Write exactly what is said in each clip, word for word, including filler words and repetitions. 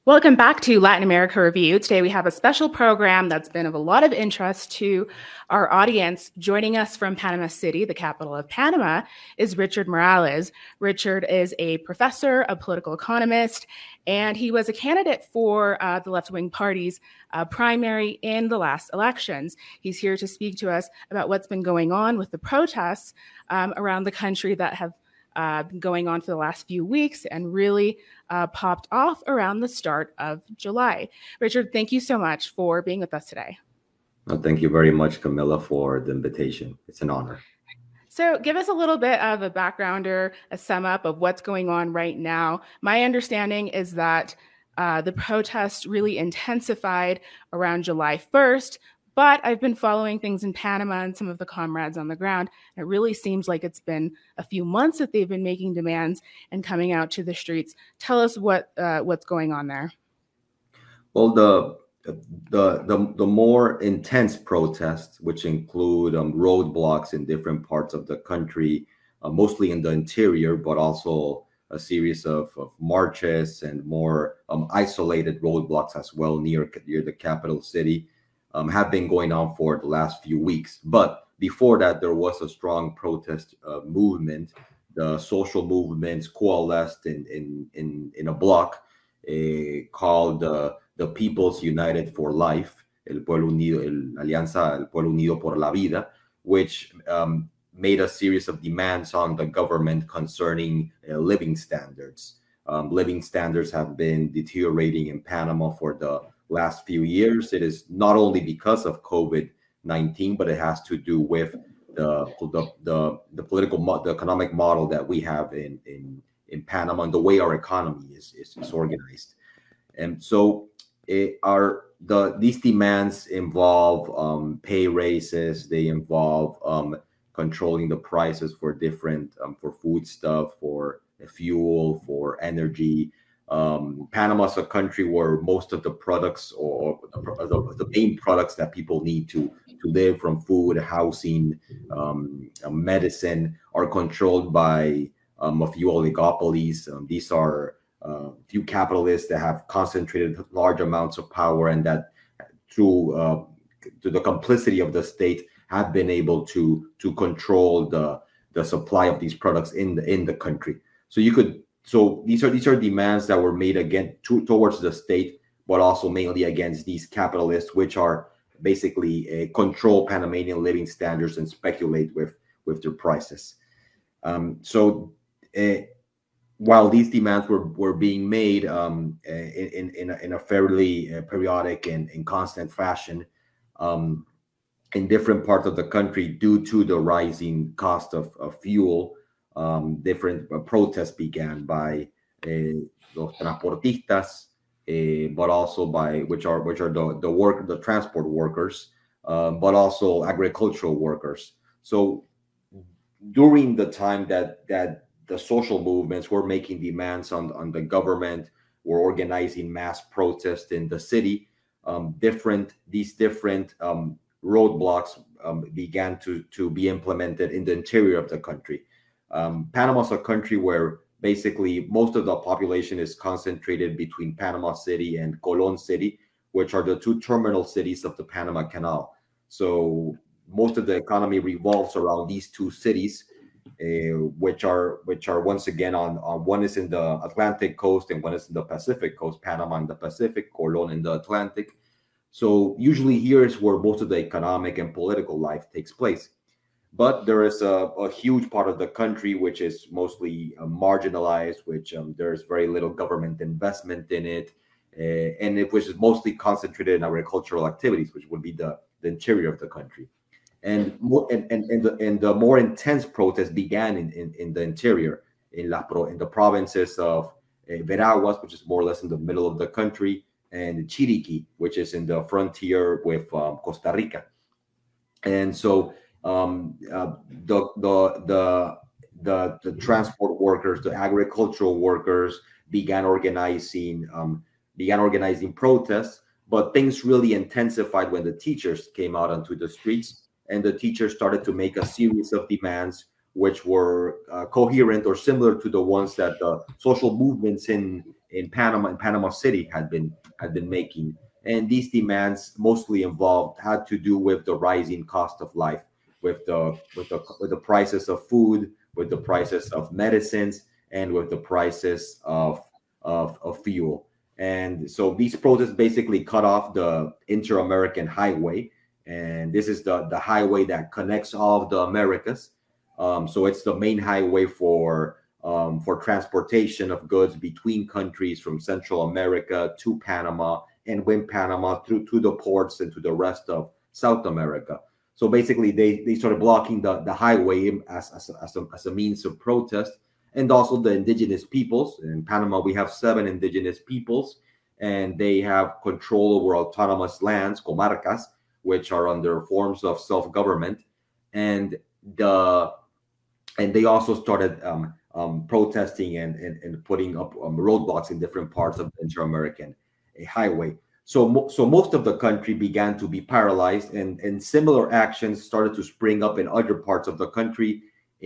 Welcome back to Latin America Review. Today we have a special program that's been of a lot of interest to our audience. Joining us from Panama City, the capital of Panama, is Richard Morales. Richard is a professor, a political economist, and he was a candidate for uh, the left-wing party's uh, primary in the last elections. He's here to speak to us about what's been going on with the protests um, around the country that have Uh, been going on for the last few weeks and really uh, popped off around the start of July. Richard, thank you so much for being with us today. Well, thank you very much, Camilla, for the invitation. It's an honor. So give us a little bit of a background or a sum up of what's going on right now. My understanding is that uh, the protests really intensified around July first, but I've been following things in Panama and some of the comrades on the ground. It really seems like it's been a few months that they've been making demands and coming out to the streets. Tell us what uh, what's going on there. Well, the the the, the more intense protests, which include um, roadblocks in different parts of the country, uh, mostly in the interior, but also a series of, of marches and more um, isolated roadblocks as well near, near the capital city. Um, have been going on for the last few weeks. But before that, there was a strong protest uh, movement. The social movements coalesced in in in, in a bloc uh, called uh, the People's United for Life, El Pueblo Unido, el Alianza El Pueblo Unido por la Vida, which um, made a series of demands on the government concerning uh, living standards. Um, living standards have been deteriorating in Panama for the last few years. It is not only because of COVID nineteen, but it has to do with the the the, the political, the economic model that we have in in in Panama and the way our economy is is, is organized. And so, it, our the these demands involve um, pay raises. They involve um, controlling the prices for different um, for food stuff, for fuel, for energy. Um, Panama is a country where most of the products or the, the main products that people need to, to live, from food, housing, um, medicine, are controlled by um, a few oligopolies. Um, these are uh, few capitalists that have concentrated large amounts of power, and that through uh, to the complicity of the state have been able to to control the the supply of these products in the in the country. So you could So these are these are demands that were made again to, towards the state, but also mainly against these capitalists, which are basically uh, control Panamanian living standards and speculate with with their prices. Um, so uh, while these demands were were being made um, in in a, in a fairly uh, periodic and, and constant fashion um, in different parts of the country, due to the rising cost of, of fuel. Um, different uh, protests began by uh, los transportistas, uh, but also by which are which are the the work the transport workers, um, but also agricultural workers. So during the time that that the social movements were making demands on on the government, were organizing mass protests in the city, um, different these different um, roadblocks um, began to to be implemented in the interior of the country. Um, Panama is a country where basically most of the population is concentrated between Panama City and Colón City, which are the two terminal cities of the Panama Canal. So most of the economy revolves around these two cities, uh, which are which are once again on, on one is in the Atlantic coast and one is in the Pacific coast. Panama in the Pacific, Colón in the Atlantic. So usually here is where most of the economic and political life takes place. But there is a, a huge part of the country which is mostly uh, marginalized, which um, there's very little government investment in it, uh, and it which is mostly concentrated in agricultural activities, which would be the, the interior of the country. And more, and, and, and, the, and the more intense protests began in, in, in the interior, in, La Pro, in the provinces of uh, Veraguas, which is more or less in the middle of the country, and Chiriquí, which is in the frontier with um, Costa Rica. And so Um, uh, the, the the the the transport workers, the agricultural workers began organizing um, began organizing protests, but things really intensified when the teachers came out onto the streets, and the teachers started to make a series of demands which were uh, coherent or similar to the ones that the social movements in in Panama in Panama City had been had been making. And these demands mostly involved had to do with the rising cost of life, with the with the with the prices of food, with the prices of medicines, and with the prices of of, of fuel. And so these protests basically cut off the Inter-American Highway, and this is the the highway that connects all of the Americas. Um, so it's the main highway for um, for transportation of goods between countries from Central America to Panama, and when Panama through to the ports and to the rest of South America. So basically, they they started blocking the, the highway as as a, as, a, as a means of protest, and also the indigenous peoples. In Panama, we have seven indigenous peoples, and they have control over autonomous lands, comarcas, which are under forms of self-government, and the and they also started um, um, protesting and, and and putting up um, roadblocks in different parts of the Inter-American highway. So, mo- so most of the country began to be paralyzed, and, and similar actions started to spring up in other parts of the country.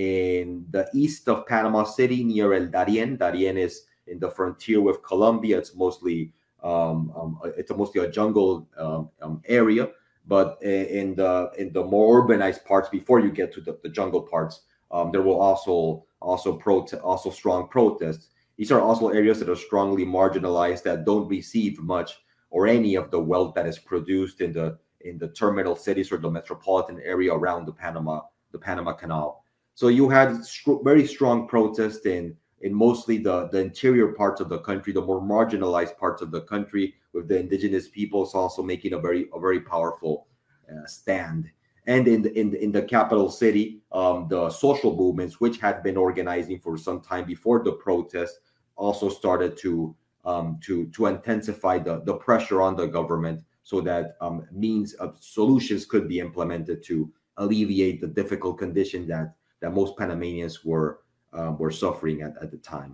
In the east of Panama City, near El Darien, Darien is in the frontier with Colombia. It's mostly um, um, it's a mostly a jungle um, um, area, but in the in the more urbanized parts, before you get to the, the jungle parts, um, there will also also prote- also strong protests. These are also areas that are strongly marginalized, that don't receive much or any of the wealth that is produced in the in the terminal cities or the metropolitan area around the Panama the Panama Canal. So you had st- very strong protest in in mostly the the interior parts of the country, the more marginalized parts of the country, with the indigenous peoples also making a very a very powerful uh, stand. And in the, in the, in the capital city, um, the social movements, which had been organizing for some time before the protest, also started to um, to to intensify the, the pressure on the government, so that um, means of solutions could be implemented to alleviate the difficult condition that that most Panamanians were um, were suffering at, at the time.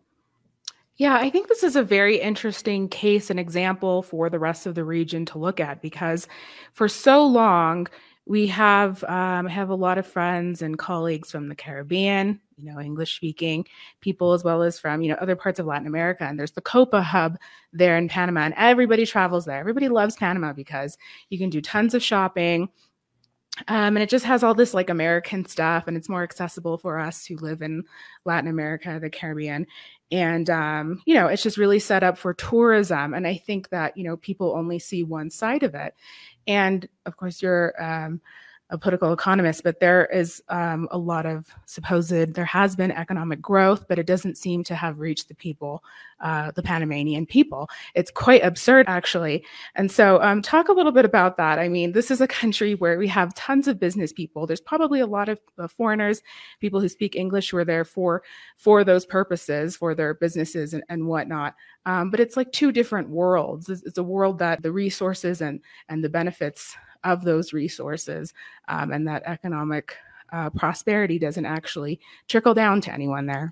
Yeah, I think this is a very interesting case and example for the rest of the region to look at, because for so long we have um, have a lot of friends and colleagues from the Caribbean, you know, English speaking people, as well as from, you know, other parts of Latin America. And there's the Copa hub there in Panama, and everybody travels there. Everybody loves Panama because you can do tons of shopping. Um, and it just has all this like American stuff, and it's more accessible for us who live in Latin America, the Caribbean. And, um, you know, it's just really set up for tourism. And I think that, you know, people only see one side of it. And of course, you're um, a political economist, but there is um, a lot of supposed, there has been economic growth, but it doesn't seem to have reached the people, uh, the Panamanian people. It's quite absurd, actually. And so um, talk a little bit about that. I mean, this is a country where we have tons of business people. There's probably a lot of uh, foreigners, people who speak English, who are there for, for those purposes, for their businesses and, and whatnot. Um, but it's like two different worlds. It's, it's a world that the resources and, and the benefits of those resources um, and that economic uh, prosperity doesn't actually trickle down to anyone there.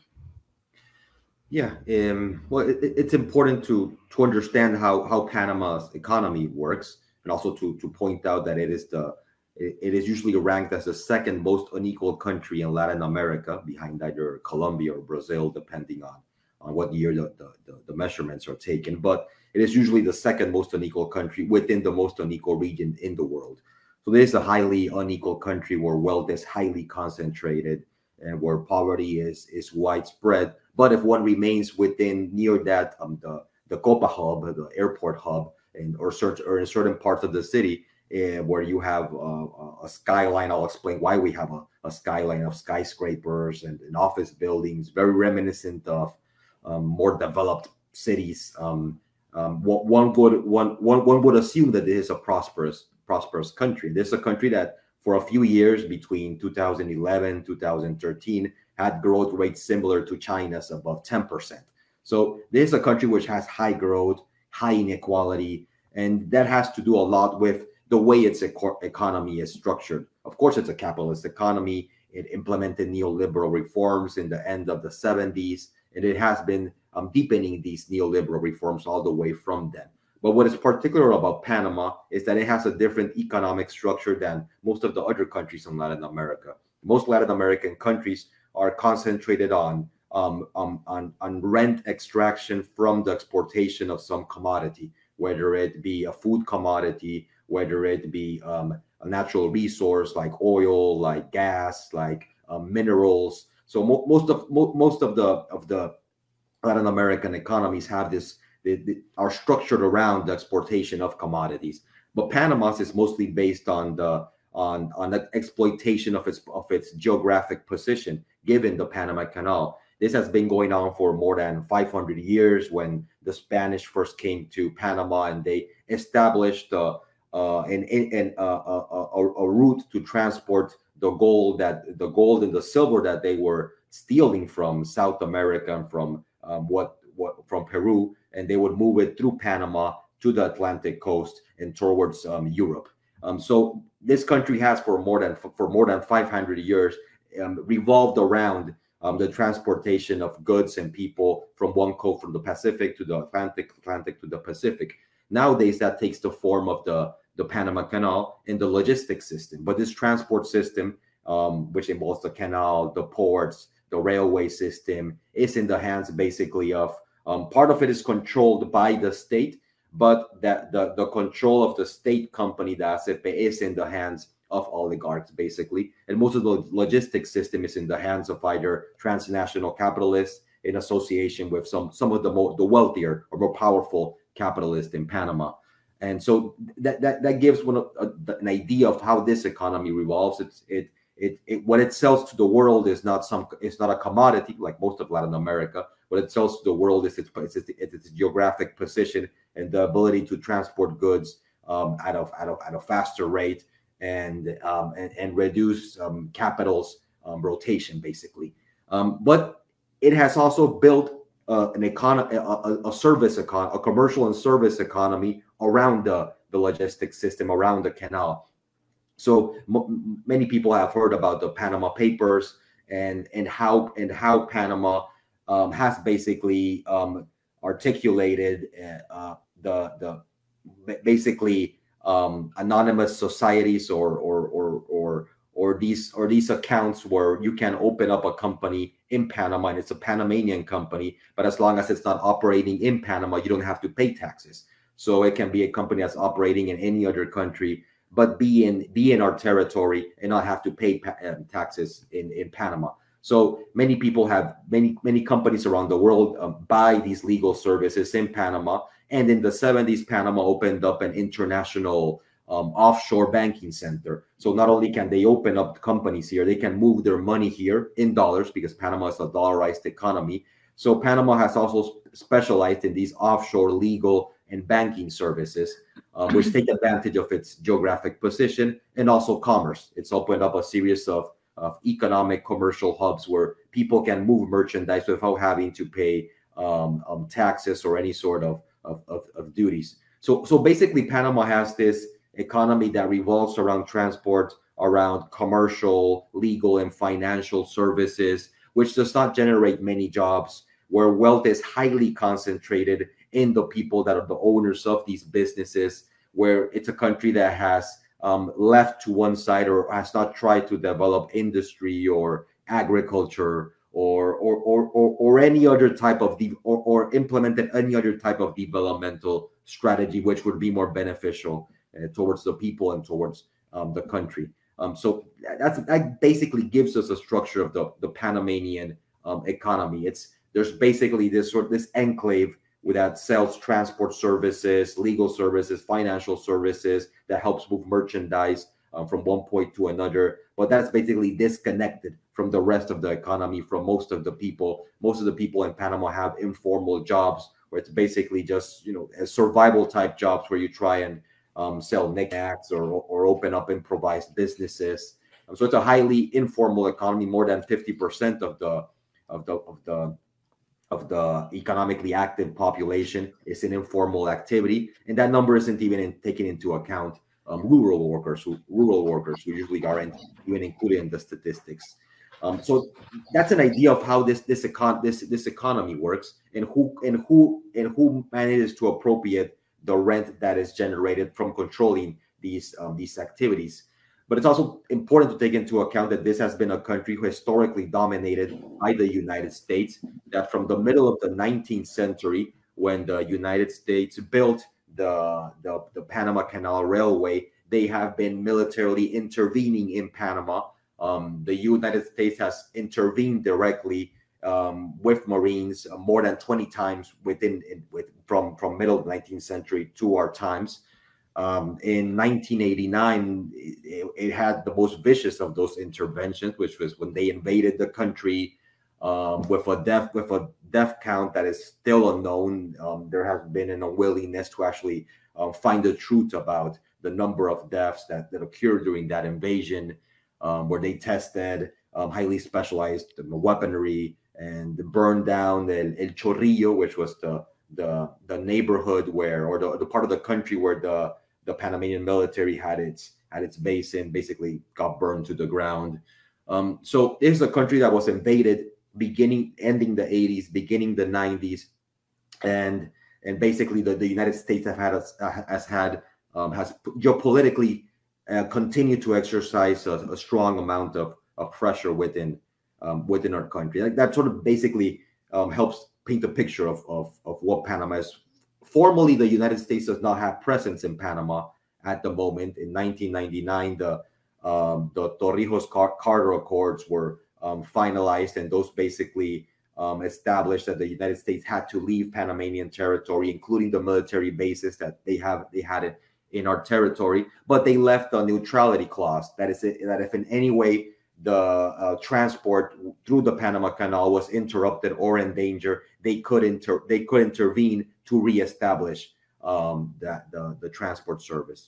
Yeah, um, well, it, it's important to to understand how how Panama's economy works, and also to to point out that it is the it, it is usually ranked as the second most unequal country in Latin America, behind either Colombia or Brazil, depending on on what year the, the, the measurements are taken. But it is usually the second most unequal country within the most unequal region in the world. So this is a highly unequal country where wealth is highly concentrated and where poverty is is widespread. But if one remains within near that um, the the Copa hub, the airport hub, and or certain or in certain parts of the city uh, where you have uh, a skyline, I'll explain why we have a, a skyline of skyscrapers and, and office buildings, very reminiscent of um, more developed cities. Um, um, one would one, one one would assume that it is a prosperous prosperous country. This is a country that for a few years between two thousand eleven, two thousand thirteen had growth rates similar to China's, above ten percent. So this is a country which has high growth, high inequality, and that has to do a lot with the way its eco- economy is structured. Of course, it's a capitalist economy. It implemented neoliberal reforms in the end of the seventies, and it has been um, deepening these neoliberal reforms all the way from then. But what is particular about Panama is that it has a different economic structure than most of the other countries in Latin America. Most Latin American countries are concentrated on um, um, on, on rent extraction from the exportation of some commodity, whether it be a food commodity, whether it be um, a natural resource like oil, like gas, like um, minerals. So mo- most of mo- most of the of the Latin American economies have this, they, they are structured around the exportation of commodities. But Panama's is mostly based on the on on the exploitation of its of its geographic position, given the Panama Canal. This has been going on for more than five hundred years. When the Spanish first came to Panama and they established uh, uh, an, an, uh, a, a, a route to transport the gold that the gold and the silver that they were stealing from South America and from um, what what from Peru, and they would move it through Panama to the Atlantic coast and towards um, Europe. Um, so this country has for more than for more than five hundred years um, revolved around um, the transportation of goods and people from one coast, from the Pacific to the Atlantic, Atlantic to the Pacific. Nowadays, that takes the form of the the Panama Canal and the logistics system. But this transport system, um, which involves the canal, the ports, the railway system, is in the hands basically of um, part of it is controlled by the state, but that the, the control of the state company, the A C P, is in the hands of oligarchs, basically. And most of the logistics system is in the hands of either transnational capitalists in association with some, some of the more the wealthier or more powerful capitalists in Panama. And so that that, that gives one a, a, an idea of how this economy revolves. It's it It, it what it sells to the world is not some it's not a commodity like most of Latin America. What it sells to the world is its it's, its, its geographic position and the ability to transport goods um, at a at a at a faster rate and um, and, and reduce um, capital's um, rotation, basically. Um, but it has also built uh, an economy, a, a service econ, a commercial and service economy around the the logistics system, around the canal. So m- many people have heard about the Panama Papers and and how and how Panama um, has basically um, articulated uh, the the basically um, anonymous societies or or or or or these or these accounts where you can open up a company in Panama and it's a Panamanian company, but as long as it's not operating in Panama, you don't have to pay taxes. So it can be a company that's operating in any other country, but be in be in our territory and not have to pay pa- um, taxes in, in Panama. So many people have many many companies around the world um, buy these legal services in Panama. And in the seventies, Panama opened up an international um, offshore banking center. So not only can they open up companies here, they can move their money here in dollars because Panama is a dollarized economy. So Panama has also specialized in these offshore legal and banking services, um, which take advantage of its geographic position and also commerce. It's opened up a series of, of economic commercial hubs where people can move merchandise without having to pay um, um, taxes or any sort of, of, of, of duties. So, so basically, Panama has this economy that revolves around transport, around commercial, legal, and financial services, which does not generate many jobs, where wealth is highly concentrated in the people that are the owners of these businesses, where it's a country that has um, left to one side or has not tried to develop industry or agriculture or or or or, or any other type of de- or, or implemented any other type of developmental strategy which would be more beneficial uh, towards the people and towards um, the country. Um, so that's that basically gives us a structure of the the Panamanian um, economy. It's there's basically this sort of this enclave that sells transport services, legal services, financial services, that helps move merchandise um, from one point to another. But that's basically disconnected from the rest of the economy, from most of the people. Most of the people in Panama have informal jobs where it's basically just, you know, survival type jobs where you try and um, sell knickknacks or, or open up improvised businesses. Um, so it's a highly informal economy. More than fifty percent of the of the of the of the economically active population is in informal activity, and that number isn't even in, taken into account um, rural workers who rural workers who usually aren't even included in the statistics. Um, so that's an idea of how this this econ this this economy works, and who and who and who manages to appropriate the rent that is generated from controlling these um, these activities. But it's also important to take into account that this has been a country historically dominated by the United States, that from the middle of the nineteenth century, when the United States built the, the, the Panama Canal Railway, they have been militarily intervening in Panama. Um, the United States has intervened directly um, with Marines uh, more than twenty times within with, from, from middle of the nineteenth century to our times. Um, in nineteen eighty-nine, it, it had the most vicious of those interventions, which was when they invaded the country um, with a death with a death count that is still unknown. Um, there has been an unwillingness to actually uh, find the truth about the number of deaths that, that occurred during that invasion, um, where they tested um, highly specialized weaponry and burned down El, El Chorrillo, which was the the the neighborhood where, or the, the part of the country where the the Panamanian military had its had its base in, basically got burned to the ground. Um, so this is a country that was invaded beginning, ending the eighties, beginning the nineties, and and basically the, the United States have had has had um, has geopolitically uh, continued to exercise a, a strong amount of, of pressure within um, within our country. Like that sort of basically um, helps paint a picture of, of of what Panama is. Formally, the United States does not have presence in Panama at the moment. In nineteen ninety-nine, the um, the Torrijos Carter Accords were um, finalized, and those basically um, established that the United States had to leave Panamanian territory, including the military bases that they have they had it in our territory. But they left a neutrality clause that is that if in any way the uh, transport through the Panama Canal was interrupted or in danger, they could inter they could intervene to reestablish um, that the, the transport service.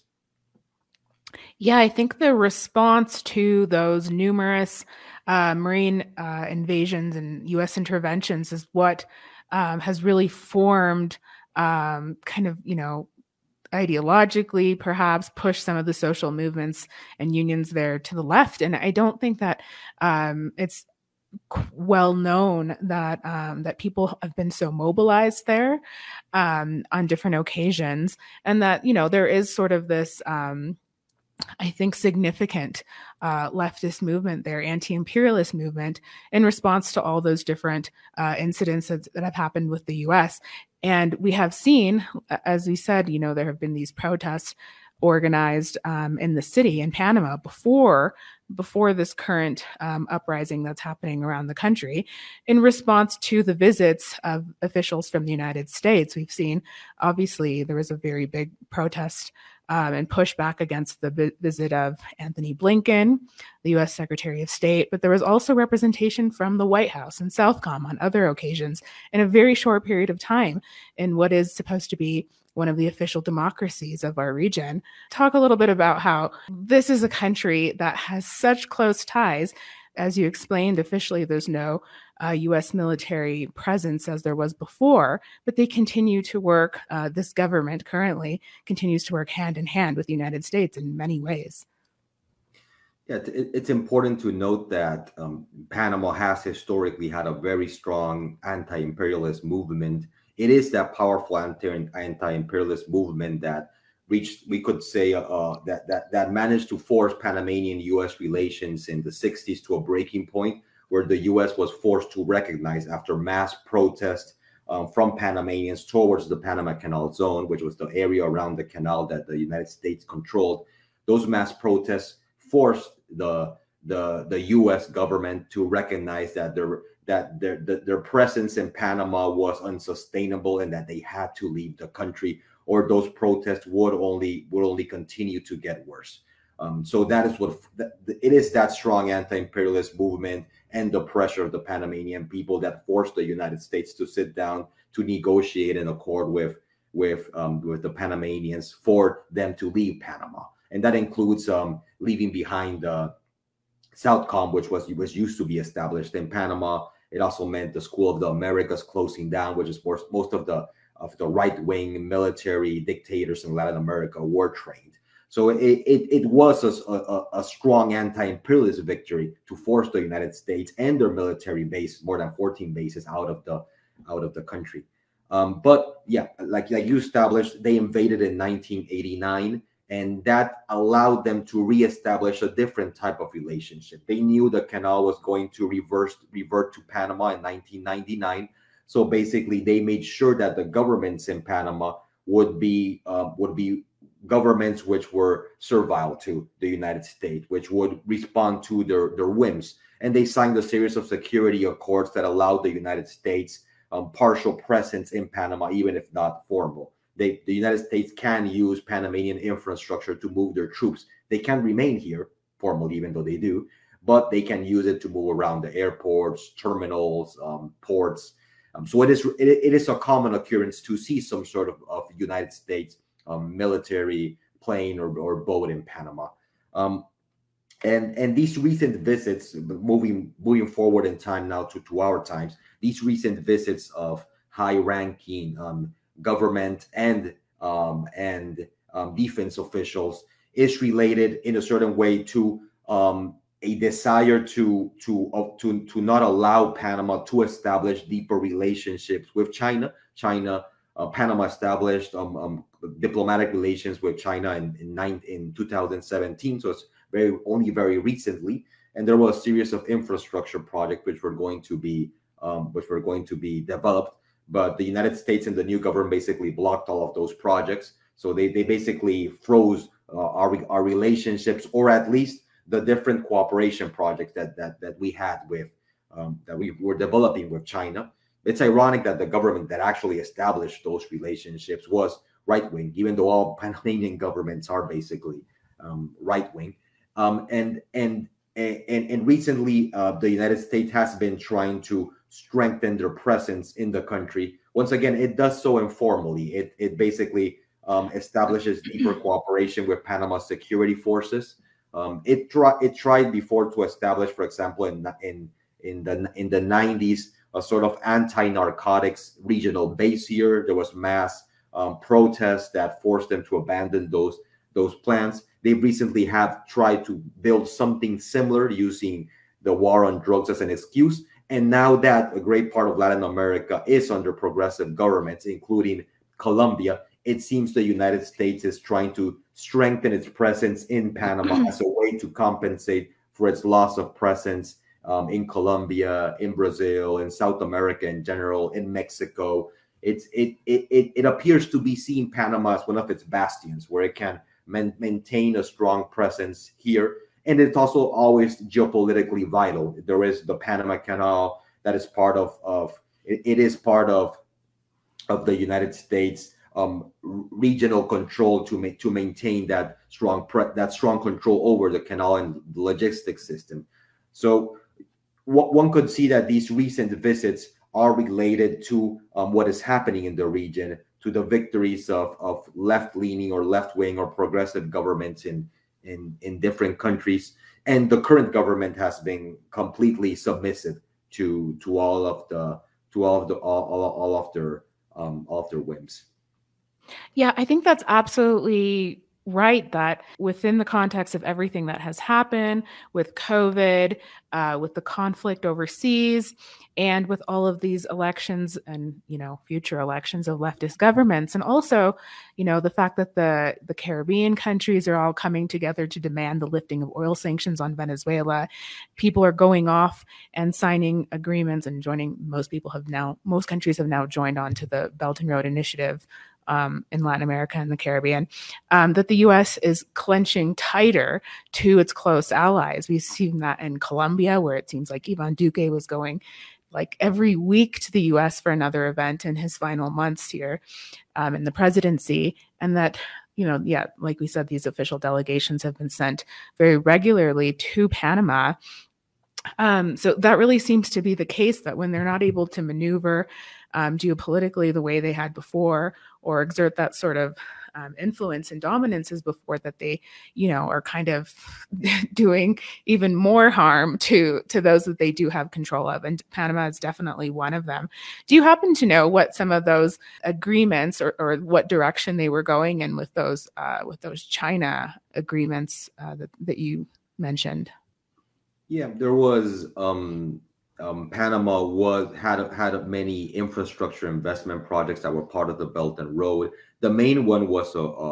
Yeah, I think the response to those numerous uh, marine uh, invasions and U S interventions is what um, has really formed um, kind of, you know, ideologically perhaps push some of the social movements and unions there to the left. And I don't think that um, it's well known that um, that people have been so mobilized there um, on different occasions, and that, you know, there is sort of this um, I think significant uh, leftist movement there, anti-imperialist movement, in response to all those different uh, incidents that, that have happened with the U S. And we have seen, as we said, you know, there have been these protests organized um, in the city in Panama before before this current um, uprising that's happening around the country, in response to the visits of officials from the United States. We've seen, obviously, there was a very big protest um, and pushback against the vi- visit of Anthony Blinken, the U S Secretary of State, but there was also representation from the White House and Southcom on other occasions in a very short period of time in what is supposed to be one of the official democracies of our region. Talk a little bit about how this is a country that has such close ties. As you explained, officially there's no uh, U S military presence as there was before, but they continue to work, uh, this government currently continues to work hand in hand with the United States in many ways. Yeah, it's important to note that um, Panama has historically had a very strong anti-imperialist movement. It is that powerful anti anti-imperialist movement that reached, we could say, uh, that that that managed to force Panamanian U S relations in the sixties to a breaking point, where the U S was forced to recognize, after mass protest um, from Panamanians towards the Panama Canal Zone, which was the area around the canal that the United States controlled. Those mass protests forced the the the U S government to recognize that there that their their presence in Panama was unsustainable and that they had to leave the country, or those protests would only would only continue to get worse. Um, so that is what it is, that strong anti-imperialist movement and the pressure of the Panamanian people that forced the United States to sit down to negotiate an accord with with um, with the Panamanians for them to leave Panama, and that includes um, leaving behind the uh, Southcom, which was was used to be established in Panama. It also meant the School of the Americas closing down, which is where most of the of the right-wing military dictators in Latin America were trained. So it it, it was a, a, a strong anti-imperialist victory to force the United States and their military bases, more than fourteen bases, out of the out of the country. Um, but yeah, like like you established, they invaded in nineteen eighty-nine, And that allowed them to reestablish a different type of relationship. They knew the canal was going to reverse revert to Panama in nineteen ninety-nine. So basically, they made sure that the governments in Panama would be uh, would be governments which were servile to the United States, which would respond to their, their whims. And they signed a series of security accords that allowed the United States um, partial presence in Panama, even if not formal. They, the United States can use Panamanian infrastructure to move their troops. They can remain here formally, even though they do, but they can use it to move around the airports, terminals, um, ports. Um, so it is it, it is a common occurrence to see some sort of, of United States um, military plane or, or boat in Panama. Um, and and these recent visits, moving moving forward in time now to, to our times, these recent visits of high-ranking um, government and um, and um, defense officials is related in a certain way to um, a desire to to uh, to to not allow Panama to establish deeper relationships with China. China, uh, Panama established um, um, diplomatic relations with China in in, nine, in two thousand seventeen, so it's very only very recently. And there was a series of infrastructure projects which were going to be um, which were going to be developed. But the United States and the new government basically blocked all of those projects. So they, they basically froze uh, our, our relationships, or at least the different cooperation projects that that, that we had with, um, that we were developing with China. It's ironic that the government that actually established those relationships was right-wing, even though all Panamanian governments are basically um, right-wing. Um, and, and, and, and recently, uh, the United States has been trying to strengthen their presence in the country. Once again, it does so informally. It it basically um, establishes deeper cooperation with Panama security forces. Um, it tried it tried before to establish, for example, in in in the in the nineties, a sort of anti-narcotics regional base here. There was mass um, protests that forced them to abandon those those plans. They recently have tried to build something similar using the war on drugs as an excuse. And now that a great part of Latin America is under progressive governments, including Colombia, it seems the United States is trying to strengthen its presence in Panama as a way to compensate for its loss of presence um, in Colombia, in Brazil, in South America in general, in Mexico. It's, it, it, it, it appears to be seeing Panama as one of its bastions, where it can man, maintain a strong presence here. And it's also always geopolitically vital. There is the Panama Canal that is part of, of it, it is part of, of the United States um, regional control to make to maintain that strong pre, that strong control over the canal and the logistics system. So what one could see that these recent visits are related to um, what is happening in the region, to the victories of, of left-leaning or left-wing or progressive governments in In, in different countries, and the current government has been completely submissive to to all of the to all of the all, all, all of their um, all of their whims. Yeah, I think that's absolutely right, that within the context of everything that has happened with COVID, uh, with the conflict overseas, and with all of these elections and, you know, future elections of leftist governments, and also, you know, the fact that the, the Caribbean countries are all coming together to demand the lifting of oil sanctions on Venezuela. People are going off and signing agreements and joining. Most people have now, most countries have now joined on to the Belt and Road Initiative Um, in Latin America and the Caribbean, um, that the U S is clenching tighter to its close allies. We've seen that in Colombia, where it seems like Ivan Duque was going like every week to the U S for another event in his final months here um, in the presidency. And that, you know, yeah, like we said, these official delegations have been sent very regularly to Panama. Um, so that really seems to be the case, that when they're not able to maneuver um, geopolitically the way they had before, or exert that sort of um, influence and dominance as before, that they, you know, are kind of doing even more harm to to those that they do have control of. And Panama is definitely one of them. Do you happen to know what some of those agreements, or, or what direction they were going in with those uh, with those China agreements uh, that that you mentioned? Yeah, there was um, um, Panama was had had many infrastructure investment projects that were part of the Belt and Road. The main one was a, a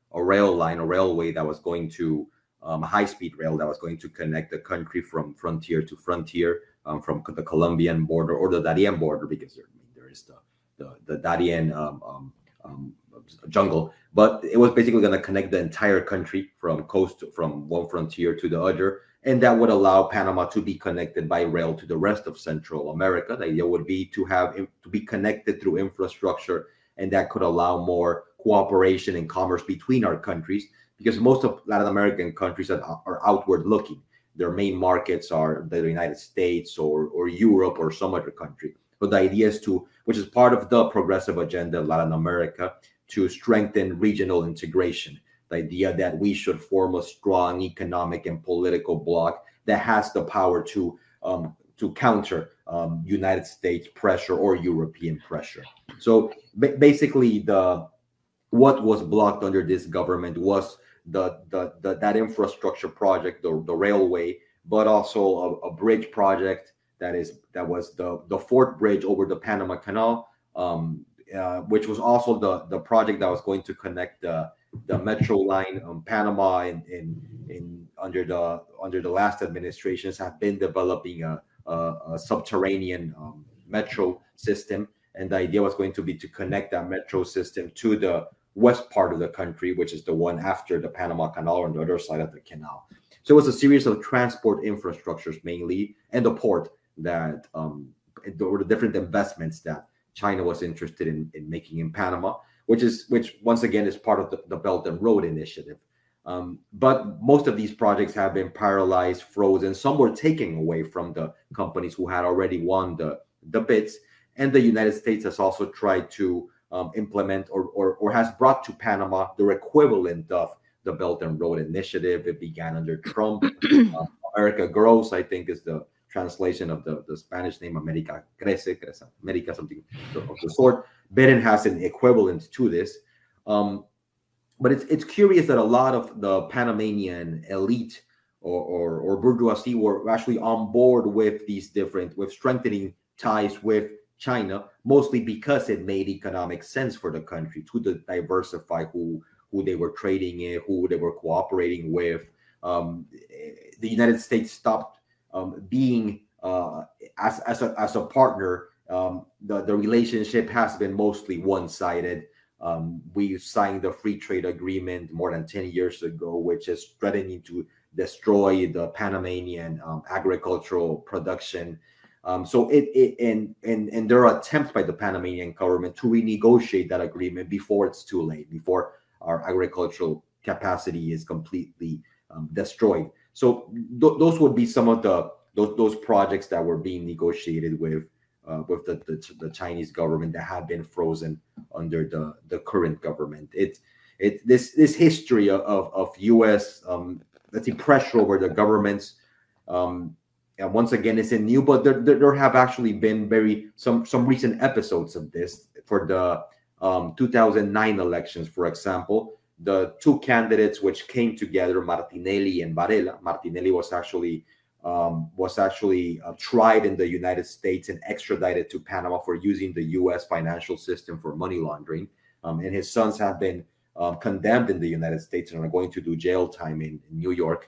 a rail line, a railway that was going to um, a high-speed rail that was going to connect the country from frontier to frontier, um, from the Colombian border or the Darien border, because there, there is the the, the Darien um, um, um, jungle. But it was basically going to connect the entire country from coast to, from one frontier to the other, and that would allow Panama to be connected by rail to the rest of Central America. The idea would be to have to be connected through infrastructure, and that could allow more cooperation and commerce between our countries, because most of Latin American countries are, are outward looking. Their main markets are the United States or, or Europe or some other country. But the idea is to, which is part of the progressive agenda in Latin America, to strengthen regional integration. The idea that we should form a strong economic and political bloc that has the power to um, to counter um, United States pressure or European pressure. So ba- basically, the what was blocked under this government was the the, the that infrastructure project, the, the railway, but also a, a bridge project that is that was the the Fort Bridge over the Panama Canal, um, uh, which was also the the project that was going to connect the the metro line. um, Panama in, in in under the under the last administrations have been developing a, a, a subterranean um, metro system, and the idea was going to be to connect that metro system to the west part of the country, which is the one after the Panama Canal on the other side of the canal. So it was a series of transport infrastructures mainly, and the port that um, there were the different investments that China was interested in, in making in Panama, which is which once again is part of the, the Belt and Road Initiative. Um, but most of these projects have been paralyzed, frozen. Some were taken away from the companies who had already won the, the bids. And the United States has also tried to um, implement or, or, or has brought to Panama the equivalent of the Belt and Road Initiative. It began under Trump. uh, America Grows, I think, is the translation of the, the Spanish name, America Crece, Crece, America, something of the sort. Biden has an equivalent to this. Um, but it's it's curious that a lot of the Panamanian elite or, or, or bourgeoisie were actually on board with these different, with strengthening ties with China, mostly because it made economic sense for the country to diversify who, who they were trading in, who they were cooperating with. Um, the United States stopped um, being uh, as, as, a, as a partner. Um, the, the relationship has been mostly one-sided. Um, we signed the free trade agreement more than ten years ago, which is threatening to destroy the Panamanian um, agricultural production. Um, so it, it and, and and there are attempts by the Panamanian government to renegotiate that agreement before it's too late, before our agricultural capacity is completely um, destroyed. So th- those would be some of the those those projects that were being negotiated with uh, with the, the the Chinese government that have been frozen under the, the current government. It it this this history of of U S um, let's say pressure over the governments. Um, And once again, it's in new, but there, there, there have actually been very some some recent episodes of this. For the um, two thousand nine elections, for example, the two candidates which came together, Martinelli and Varela. Martinelli was actually um, was actually uh, tried in the United States and extradited to Panama for using the U S financial system for money laundering. Um, and his sons have been um, condemned in the United States and are going to do jail time in, in New York.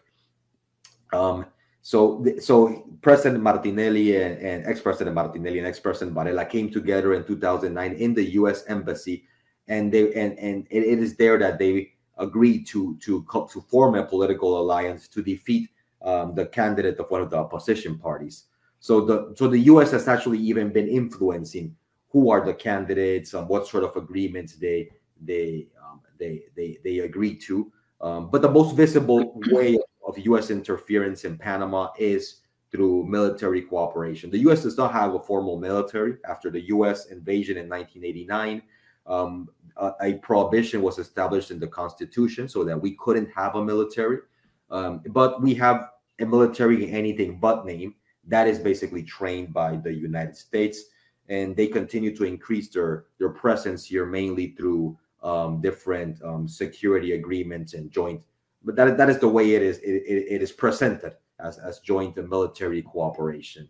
Um, So, so President Martinelli and, and ex-President Martinelli and ex-President Varela came together in two thousand nine in the U S Embassy, and they and and it, it is there that they agreed to to to form a political alliance to defeat um, the candidate of one of the opposition parties. So the so the U S has actually even been influencing who are the candidates, um, what sort of agreements they they um, they they they agree to. Um, but the most visible way of U S interference in Panama is through military cooperation. The U S does not have a formal military. After the U S invasion in nineteen eighty-nine, um, a, a prohibition was established in the Constitution so that we couldn't have a military. Um, but we have a military in anything but name that is basically trained by the United States, and they continue to increase their, their presence here mainly through um, different um, security agreements and joint. But that that is the way it is. It, it, it is presented as as joint military cooperation.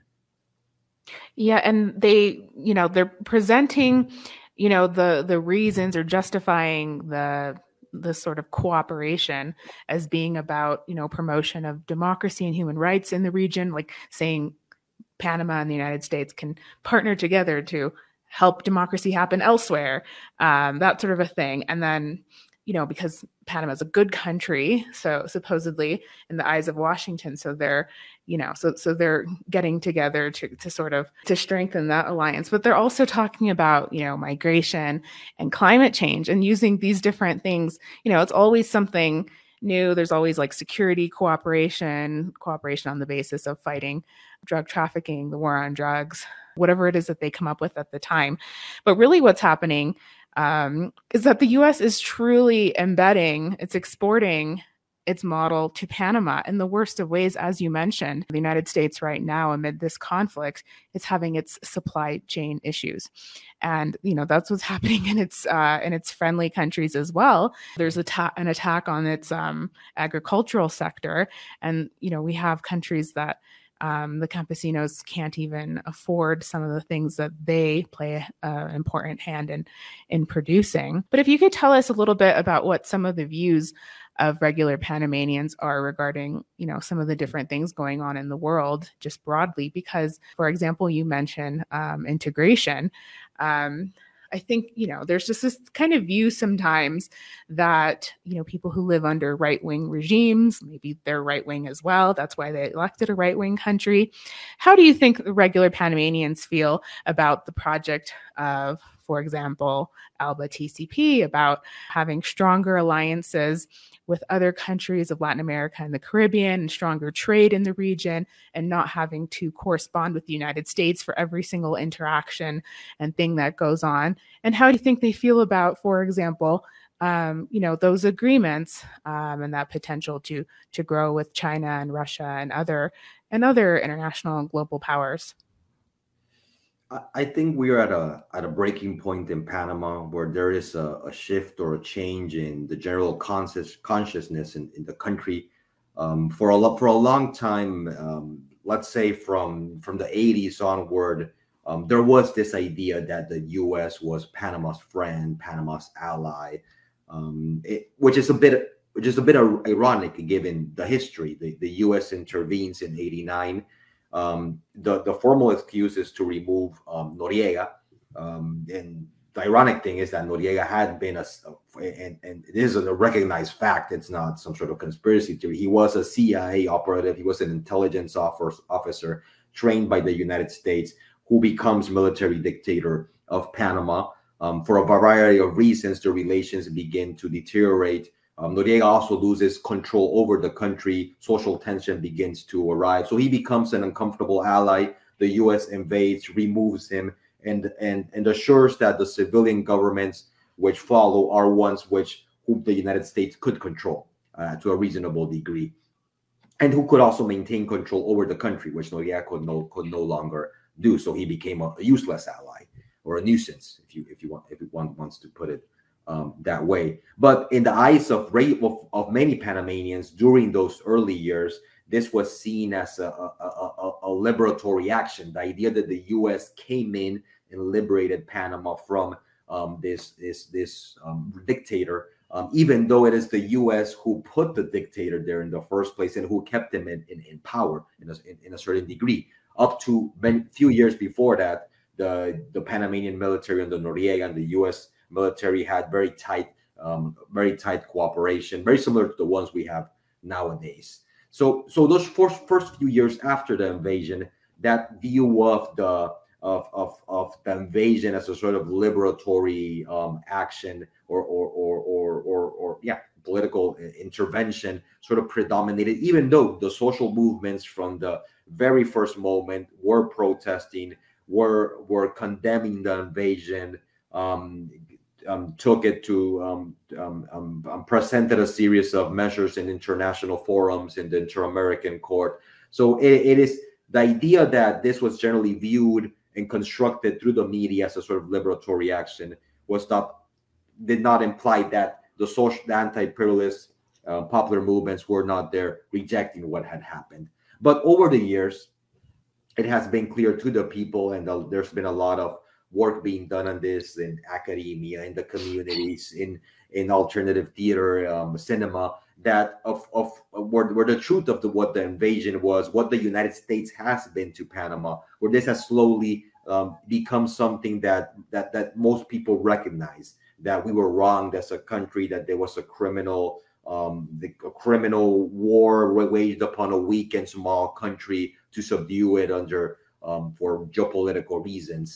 Yeah, and they, you know, they're presenting, you know, the the reasons or justifying the this sort of cooperation as being about, you know, promotion of democracy and human rights in the region, like saying Panama and the United States can partner together to help democracy happen elsewhere, um, that sort of a thing. And then, you know, because Panama is a good country, so supposedly in the eyes of Washington, so they're, you know, so so they're getting together to to sort of to strengthen that alliance. But they're also talking about, you know, migration and climate change and using these different things. You know, it's always something new. There's always like security cooperation, cooperation on the basis of fighting drug trafficking, the war on drugs, whatever it is that they come up with at the time. But really what's happening um, is that the U S is truly embedding, it's exporting its model to Panama in the worst of ways. As you mentioned, the United States right now, amid this conflict, is having its supply chain issues. And, you know, that's what's happening in its uh, in its friendly countries as well. There's a ta- an attack on its um, agricultural sector. And, you know, we have countries that Um, the campesinos can't even afford some of the things that they play an important hand in in producing. But if you could tell us a little bit about what some of the views of regular Panamanians are regarding, you know, some of the different things going on in the world, just broadly, because, for example, you mentioned um, integration. Um, I think, you know, there's just this kind of view sometimes that, you know, people who live under right-wing regimes, maybe they're right-wing as well. That's why they elected a right-wing country. How do you think the regular Panamanians feel about the project of, for example, ALBA T C P, about having stronger alliances with other countries of Latin America and the Caribbean, and stronger trade in the region, and not having to correspond with the United States for every single interaction and thing that goes on? And how do you think they feel about, for example, um, you know, those agreements um, and that potential to to grow with China and Russia and other and other international and global powers? I think we are at a at a breaking point in Panama where there is a, a shift or a change in the general conscious consciousness in, in the country. Um, for a lo- for a long time, um, let's say from from the eighties onward, um, there was this idea that the U S was Panama's friend, Panama's ally, um, it, which is a bit which is a bit ironic given the history. The, the U S intervenes in eighty-nine. Um, the, the formal excuse is to remove um, Noriega. Um, and the ironic thing is that Noriega had been a, and, and it is a recognized fact, it's not some sort of conspiracy theory. He was a C I A operative, he was an intelligence officer trained by the United States who becomes military dictator of Panama. Um, for a variety of reasons, the relations begin to deteriorate. Um, Noriega also loses control over the country. Social tension begins to arrive. So he becomes an uncomfortable ally. The U S invades, removes him, and and and assures that the civilian governments which follow are ones which whom the United States could control uh, to a reasonable degree, and who could also maintain control over the country, which Noriega could no could no longer do. So he became a, a useless ally or a nuisance, if you if you want if one wants to put it Um, that way. But in the eyes of, of of many Panamanians during those early years, this was seen as a, a, a, a liberatory action. The idea that the U S came in and liberated Panama from um, this this this um, dictator, um, even though it is the U S who put the dictator there in the first place and who kept him in, in, in power in a, in, in a certain degree. Up to many, few years before that, the, the Panamanian military under Noriega and the U S military had very tight, um, very tight cooperation, very similar to the ones we have nowadays. So, so those first first few years after the invasion, that view of the of of, of the invasion as a sort of liberatory um, action or or or or or, or yeah, political intervention sort of predominated, even though the social movements from the very first moment were protesting, were were condemning the invasion. Um, Um, took it to um, um, um, um, presented a series of measures in international forums in the Inter-American Court. So it, it is the idea that this was generally viewed and constructed through the media as a sort of liberatory action was not did not imply that the social, the anti-imperialist uh, popular movements were not there rejecting what had happened. But over the years, it has been clear to the people, and the, there's been a lot of work being done on this in academia, in the communities, in in alternative theater, um, cinema, that of of where, where the truth of the what the invasion was, what the United States has been to Panama, where this has slowly um, become something that that that most people recognize, that we were wronged as a country, that there was a criminal um, the a criminal war waged upon a weak and small country to subdue it under um, for geopolitical reasons.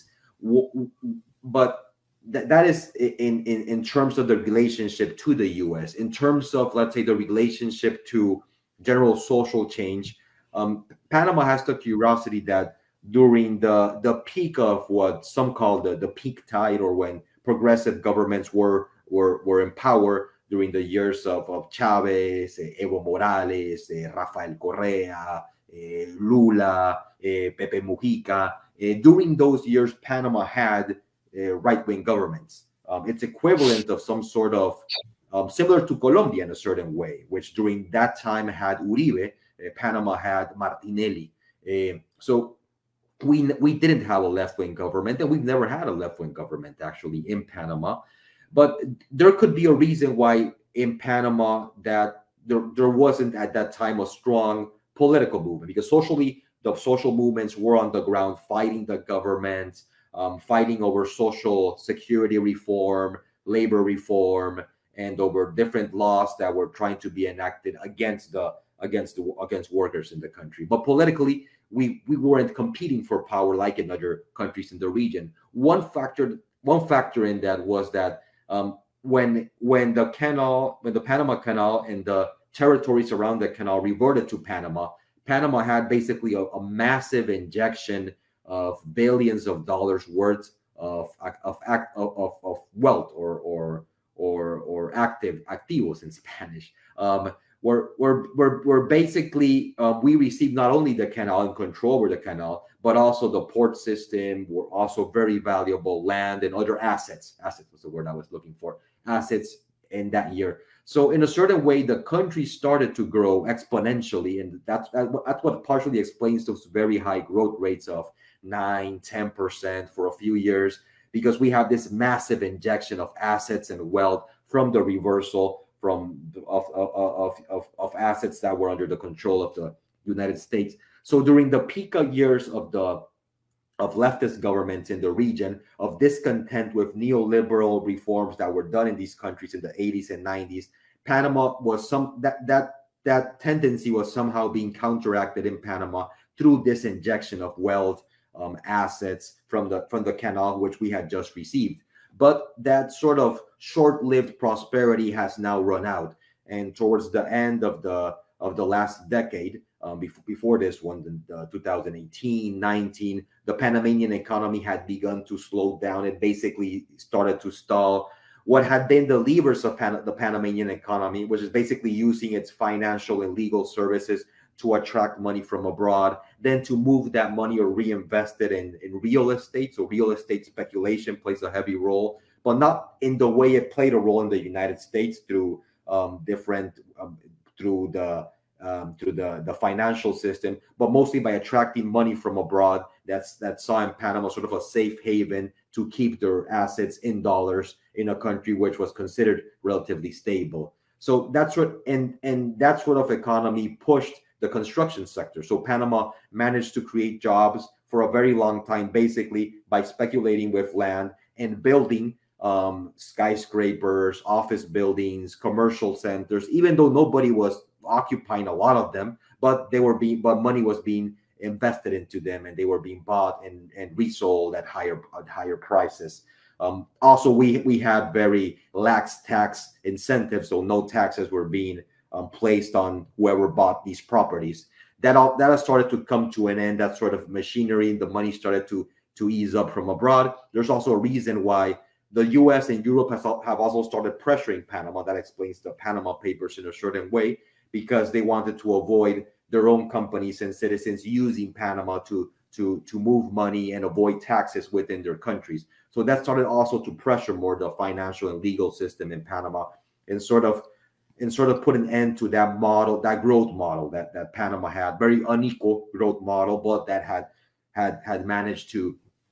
But That, that is in, in, in terms of the relationship to the U S. In terms of, let's say, the relationship to general social change, um, Panama has the curiosity that during the, the peak of what some call the, the peak tide, or when progressive governments were were, were in power during the years of, of Chavez, eh, Evo Morales, eh, Rafael Correa, eh, Lula, eh, Pepe Mujica, eh, during those years, Panama had Uh, right-wing governments. Um, it's equivalent of some sort of um, similar to Colombia in a certain way, which during that time had Uribe. Uh, Panama had Martinelli. Uh, so we we didn't have a left-wing government, and we've never had a left-wing government actually in Panama. But there could be a reason why in Panama that there, there wasn't at that time a strong political movement, because socially the social movements were on the ground fighting the government. Um, fighting over social security reform, labor reform, and over different laws that were trying to be enacted against the against the against workers in the country. But politically, we we weren't competing for power like in other countries in the region. One factor one factor in that was that um, when when the canal when the Panama Canal and the territories around the canal reverted to Panama, Panama had basically a, a massive injection of billions of dollars worth of of of, of wealth or or or or active activos in Spanish. Um, where where where where basically uh, we received not only the canal and control over the canal, but also the port system, were also very valuable land and other assets. Assets was the word I was looking for. Assets in that year. So in a certain way, the country started to grow exponentially, and that's that's what partially explains those very high growth rates of nine, ten percent for a few years, because we have this massive injection of assets and wealth from the reversal from of, of, of, of, of assets that were under the control of the United States. So during the peak years of the of leftist governments in the region, of discontent with neoliberal reforms that were done in these countries in the eighties and nineties, Panama was some that that that tendency was somehow being counteracted in Panama through this injection of wealth, Um, assets from the from the canal, which we had just received. But that sort of short-lived prosperity has now run out, and towards the end of the of the last decade, um, before before this one, the twenty eighteen, nineteen, the Panamanian economy had begun to slow down. It basically started to stall. What had been the levers of Pan the Panamanian economy, which is basically using its financial and legal services to attract money from abroad, then to move that money or reinvest it in, in real estate. So real estate speculation plays a heavy role, but not in the way it played a role in the United States through um, different, um, through the um, through the, the financial system, but mostly by attracting money from abroad. That's that saw in Panama sort of a safe haven to keep their assets in dollars in a country which was considered relatively stable. So that's what, and, and that sort of economy pushed the construction sector. So Panama managed to create jobs for a very long time, basically by speculating with land and building um, skyscrapers, office buildings, commercial centers, even though nobody was occupying a lot of them, but they were being, but money was being invested into them, and they were being bought and, and resold at higher at higher prices. Um, also, we we had very lax tax incentives, so no taxes were being Um, placed on whoever bought these properties. That all that has started to come to an end. That sort of machinery, the money started to to ease up from abroad. There's also a reason why the U S and Europe has, have also started pressuring Panama. That explains the Panama Papers in a certain way, because they wanted to avoid their own companies and citizens using Panama to to to move money and avoid taxes within their countries. So that started also to pressure more the financial and legal system in Panama, and sort of and sort of put an end to that model, that growth model that, that Panama had, very unequal growth model, but that had had had managed to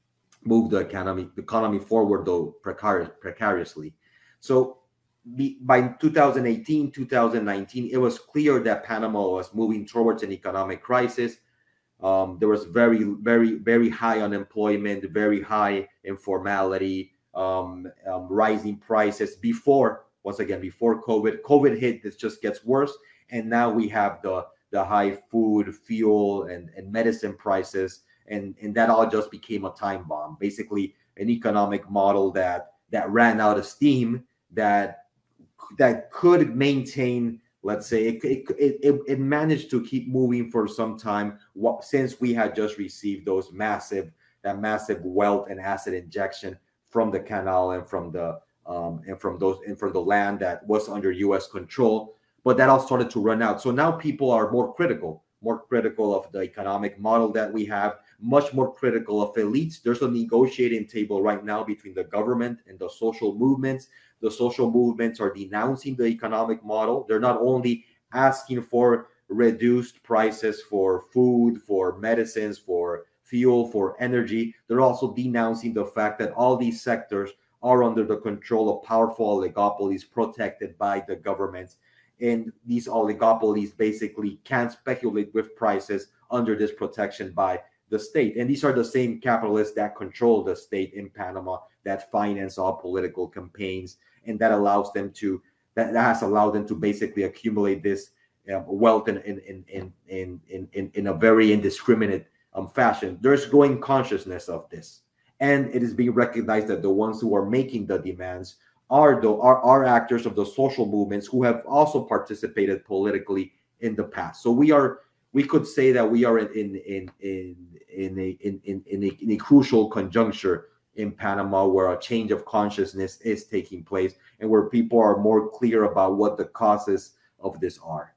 move the economy the economy forward, though precarious, precariously. So be, by two thousand eighteen, two thousand nineteen, it was clear that Panama was moving towards an economic crisis. Um, there was very, very, very high unemployment, very high informality, um, um, rising prices before, once again, before COVID. COVID hit, this just gets worse. And now we have the, the high food, fuel, and, and medicine prices. And, and that all just became a time bomb, basically an economic model that, that ran out of steam, that, that could maintain, let's say, it, it, it, it managed to keep moving for some time since we had just received those massive, that massive wealth and asset injection from the canal and from the um, and from those and from the land that was under U S control. But that all started to run out. So now people are more critical, more critical of the economic model that we have, much more critical of elites. There's a negotiating table right now between the government and the social movements. The social movements are denouncing the economic model. They're not only asking for reduced prices for food, for medicines, for fuel, for energy. They're also denouncing the fact that all these sectors are under the control of powerful oligopolies protected by the governments. And these oligopolies basically can't speculate with prices under this protection by the state. And these are the same capitalists that control the state in Panama, that finance all political campaigns, and that allows them to, that, that has allowed them to basically accumulate this um, wealth in in, in, in, in, in, in a very indiscriminate um, fashion. There's growing consciousness of this. And it is being recognized that the ones who are making the demands are, the, are, are actors of the social movements who have also participated politically in the past. So we are, we could say that we are in in in in in a in in, in, a, in a crucial conjuncture in Panama, where a change of consciousness is taking place and where people are more clear about what the causes of this are.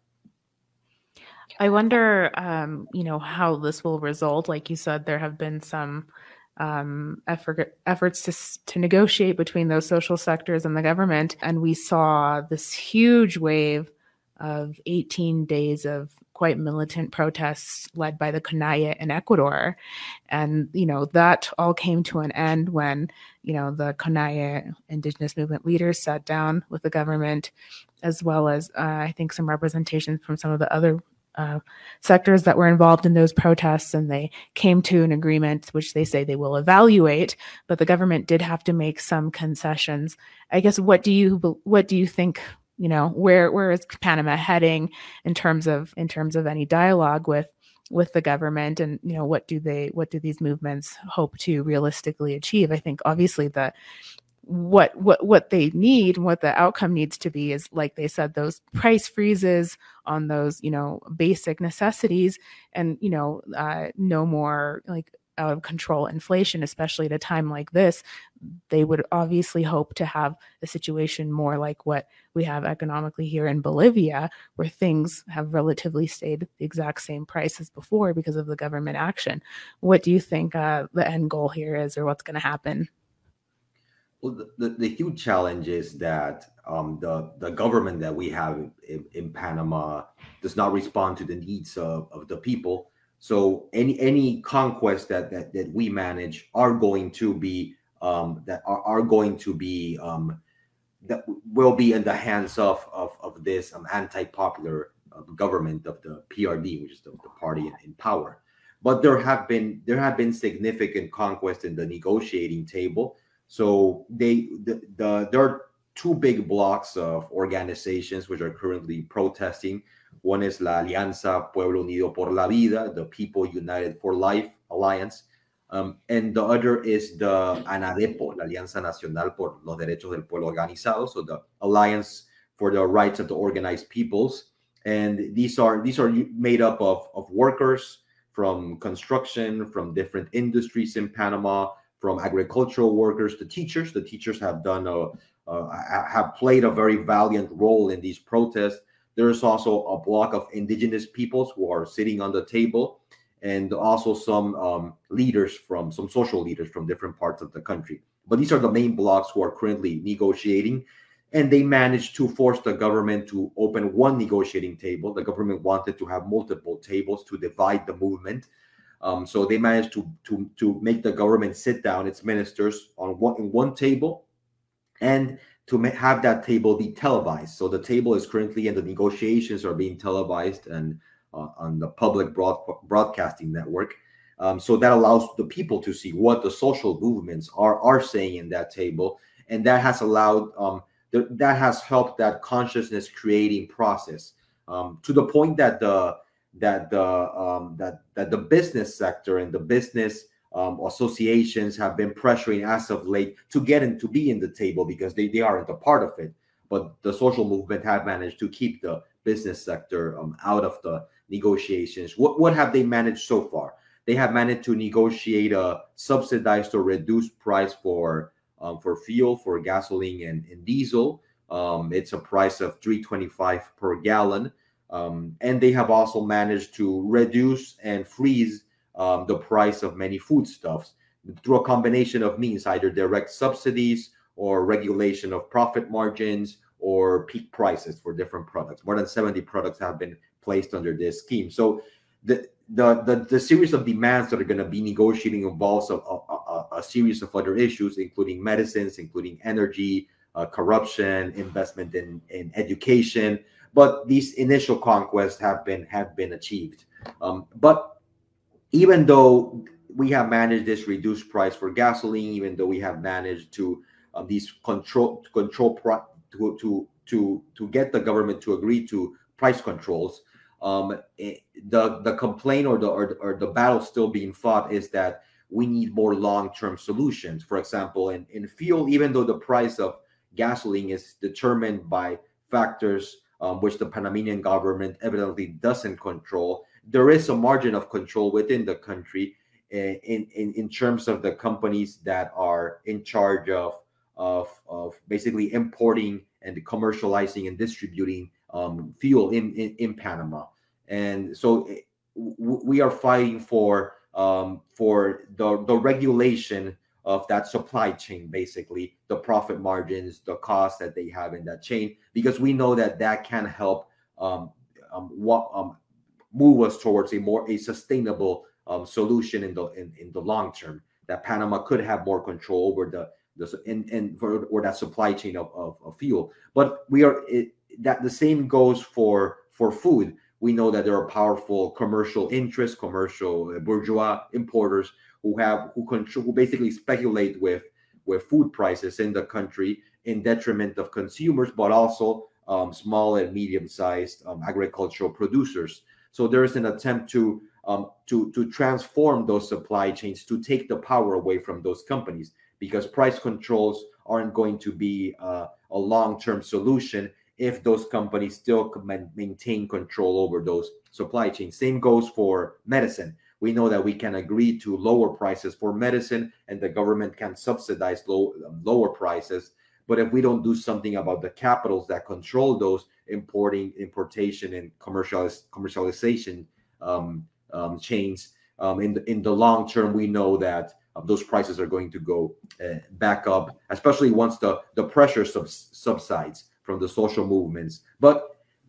I wonder, um, you know, how this will result. Like you said, there have been some um, effort, efforts to, to negotiate between those social sectors and the government. And we saw this huge wave of eighteen days of quite militant protests led by the CONAIE in Ecuador. And, you know, that all came to an end when, you know, the CONAIE indigenous movement leaders sat down with the government, as well as uh, I think some representation from some of the other uh, sectors that were involved in those protests. And they came to an agreement, which they say they will evaluate, but the government did have to make some concessions. I guess, what do you, what do you think, you know, where where is Panama heading in terms of in terms of any dialogue with with the government, and, you know, what do they what do these movements hope to realistically achieve? I think obviously the what what what they need and what the outcome needs to be is, like they said, those price freezes on those, you know, basic necessities, and, you know, uh, no more like out of control inflation, especially at a time like this. They would obviously hope to have a situation more like what we have economically here in Bolivia, where things have relatively stayed the exact same price as before because of the government action. What do you think uh, the end goal here is, or what's going to happen? Well, the, the, the huge challenge is that um, the, the government that we have in, in Panama does not respond to the needs of, of the people. So any any conquests that, that that we manage are going to be um, that are, are going to be um, that will be in the hands of of, of this um, anti-popular uh, government of the P R D, which is the, the party in, in power. But there have been there have been significant conquests in the negotiating table. So they the, the there are two big blocks of organizations which are currently protesting. One is La Alianza Pueblo Unido por la Vida, the People United for Life Alliance. Um, and the other is the ANADEPO, la Alianza Nacional por los Derechos del Pueblo Organizado, so the Alliance for the Rights of the Organized Peoples. And these are these are made up of, of workers from construction, from different industries in Panama, from agricultural workers to teachers. The teachers have done a, uh, have played a very valiant role in these protests. There's also a block of indigenous peoples who are sitting on the table, and also some um, leaders from some social leaders from different parts of the country. But these are the main blocks who are currently negotiating, and they managed to force the government to open one negotiating table. The government wanted to have multiple tables to divide the movement. Um, so they managed to to to make the government sit down, its ministers, on one in one table, and to ma- have that table be televised. So the table is currently, and the negotiations are being televised and uh, on the public broad, broadcasting network. Um, so that allows the people to see what the social movements are are saying in that table, and that has allowed um, the, that has helped that consciousness creating process um, to the point that the that the um, that that the business sector and the business um, associations have been pressuring as of late to get in to be in the table because they, they aren't a part of it. But the social movement have managed to keep the business sector um, out of the negotiations. What what have they managed so far? They have managed to negotiate a subsidized or reduced price for um, for fuel, for gasoline and, and diesel. Um, it's a price of three twenty-five per gallon. Um, and they have also managed to reduce and freeze um, the price of many foodstuffs through a combination of means, either direct subsidies or regulation of profit margins or peak prices for different products. More than seventy products have been placed under this scheme. So the the the, the series of demands that are going to be negotiating involves a, a, a, a series of other issues, including medicines, including energy, uh, corruption, investment in, in education. But these initial conquests have been have been achieved. Um, but even though we have managed this reduced price for gasoline, even though we have managed to um, these control to control pro, to to to to get the government to agree to price controls, um, it, the the complaint or the or, or the battle still being fought is that we need more long-term solutions. For example, in in fuel, even though the price of gasoline is determined by factors Um, which the Panamanian government evidently doesn't control, there is a margin of control within the country in, in, in terms of the companies that are in charge of, of, of basically importing and commercializing and distributing um, fuel in, in, in Panama. And so we are fighting for, um, for the, the regulation of that supply chain, basically the profit margins, the costs that they have in that chain, because we know that that can help um, um, what, um, move us towards a more a sustainable um, solution in the in, in the long term. That Panama could have more control over the the and and for or that supply chain of, of, of fuel. But we are it, that the same goes for for food. We know that there are powerful commercial interests, commercial bourgeois importers who have who control who basically speculate with with food prices in the country in detriment of consumers, but also um, small and medium-sized um, agricultural producers. So there is an attempt to um, to to transform those supply chains, to take the power away from those companies, because price controls aren't going to be uh, a long-term solution if those companies still maintain control over those supply chains. Same goes for medicine. We know that we can agree to lower prices for medicine, and the government can subsidize low, lower prices. But if we don't do something about the capitals that control those importing, importation, and commercialis- commercialization um, um, chains, um, in the in the long term, we know that uh, those prices are going to go uh, back up, especially once the the pressure subs- subsides from the social movements. But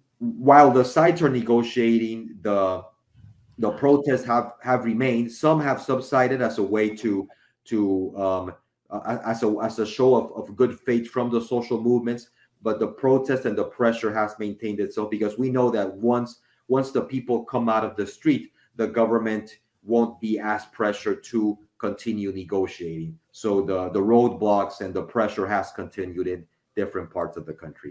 while the sides are negotiating, the the protests have have remained. Some have subsided as a way to to um, uh, as a as a show of, of good faith from the social movements. But the protest and the pressure has maintained itself, because we know that once once the people come out of the street, the government won't be as pressured to continue negotiating. So the the roadblocks and the pressure has continued in different parts of the country.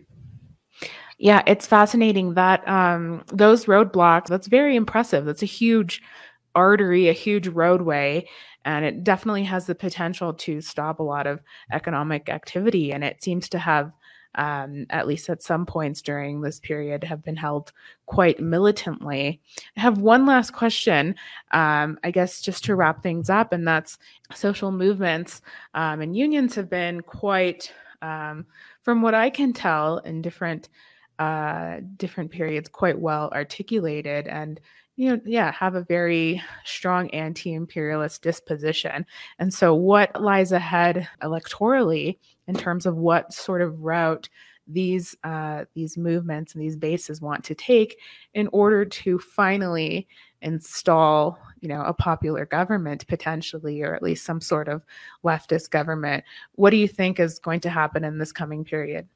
Yeah, it's fascinating that um, those roadblocks, that's very impressive. That's a huge artery, a huge roadway, and it definitely has the potential to stop a lot of economic activity. And it seems to have, um, at least at some points during this period, have been held quite militantly. I have one last question, um, I guess, just to wrap things up, and that's social movements um, and unions have been quite, um, from what I can tell, in different uh, different periods, quite well articulated, and you know, yeah, have a very strong anti-imperialist disposition. And so what lies ahead electorally in terms of what sort of route these uh, these movements and these bases want to take in order to finally install you know, a popular government potentially, or at least some sort of leftist government. What do you think is going to happen in this coming period?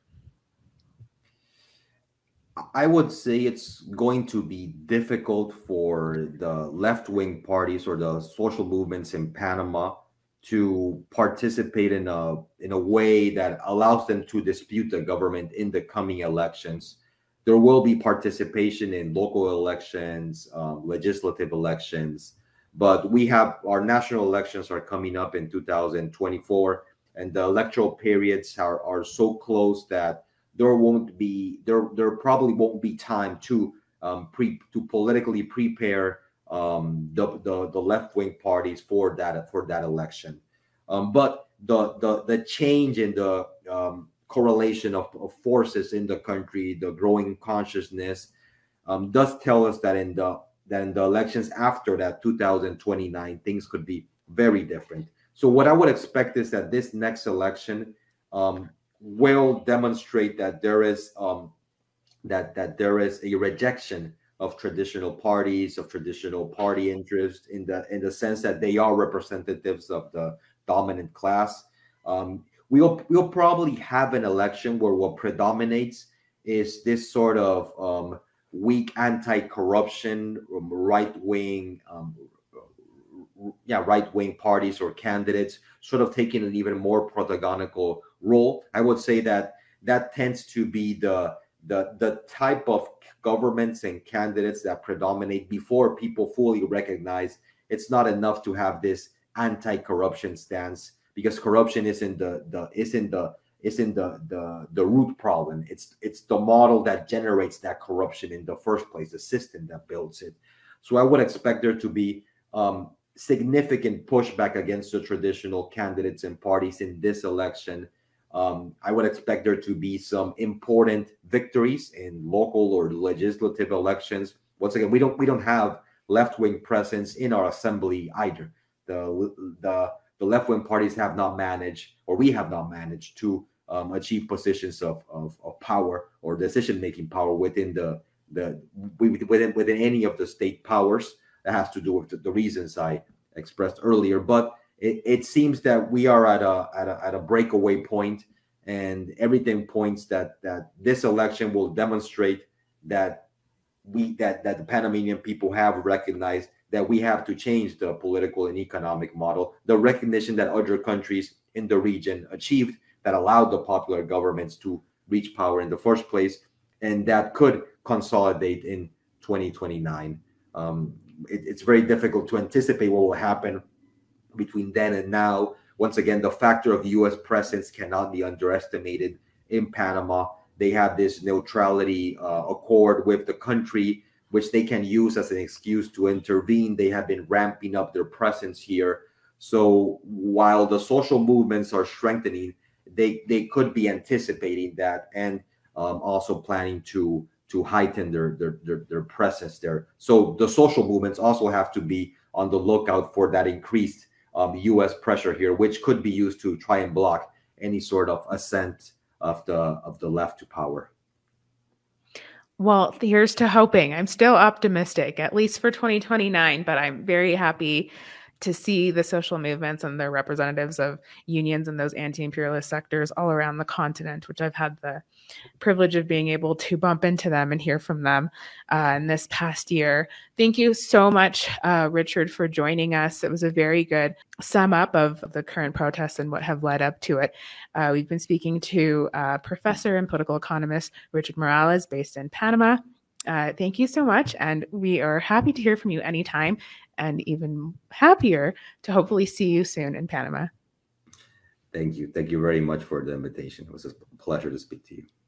I would say it's going to be difficult for the left-wing parties or the social movements in Panama to participate in a in a way that allows them to dispute the government in the coming elections. There will be participation in local elections, um, legislative elections, but we have our national elections are coming up in two thousand twenty-four, and the electoral periods are, are so close that there won't be there there probably won't be time to um, pre to politically prepare um, the the, the left wing parties for that for that election. Um, but the the the change in the um, correlation of, of forces in the country, the growing consciousness, um, does tell us that in the that in the elections after that two thousand twenty-nine, things could be very different. So what I would expect is that this next election um, will demonstrate that there is um, that that there is a rejection of traditional parties, of traditional party interest, in the in the sense that they are representatives of the dominant class. Um, we'll we'll probably have an election where what predominates is this sort of um, weak anti-corruption, right-wing, um, yeah, right-wing parties or candidates, sort of taking an even more protagonical role. I would say that that tends to be the the the type of governments and candidates that predominate before people fully recognize it's not enough to have this anti-corruption stance, because corruption isn't the the isn't the isn't the the the root problem. It's it's the model that generates that corruption in the first place, the system that builds it. So I would expect there to be um, significant pushback against the traditional candidates and parties in this election. Um, I would expect there to be some important victories in local or legislative elections. Once again, we don't we don't have left-wing presence in our assembly either. The the the left-wing parties have not managed, or we have not managed to um, achieve positions of, of, of power or decision-making power within the the within within any of the state powers. That has to do with the, the reasons I expressed earlier. But it, it seems that we are at a at a at a breakaway point, and everything points that that this election will demonstrate that we that that the Panamanian people have recognized that we have to change the political and economic model, the recognition that other countries in the region achieved that allowed the popular governments to reach power in the first place, and that could consolidate in twenty twenty-nine. Um, it, it's very difficult to anticipate what will happen between then and now. Once again, the factor of U S presence cannot be underestimated in Panama. They have this neutrality uh, accord with the country, which they can use as an excuse to intervene. They have been ramping up their presence here. So while the social movements are strengthening, they, they could be anticipating that and um, also planning to to heighten their, their, their, their presence there. So the social movements also have to be on the lookout for that increased um, U S pressure here, which could be used to try and block any sort of ascent of the of the left to power. Well, here's to hoping. I'm still optimistic, at least for twenty twenty-nine, but I'm very happy to see the social movements and their representatives of unions and those anti-imperialist sectors all around the continent, which I've had the privilege of being able to bump into them and hear from them uh, in this past year. Thank you so much, uh, Richard, for joining us. It was a very good sum up of the current protests and what have led up to it. Uh, we've been speaking to uh, professor and political economist Richard Morales, based in Panama. Uh, thank you so much. And we are happy to hear from you anytime, and even happier to hopefully see you soon in Panama. Thank you. Thank you very much for the invitation. It was a pleasure to speak to you.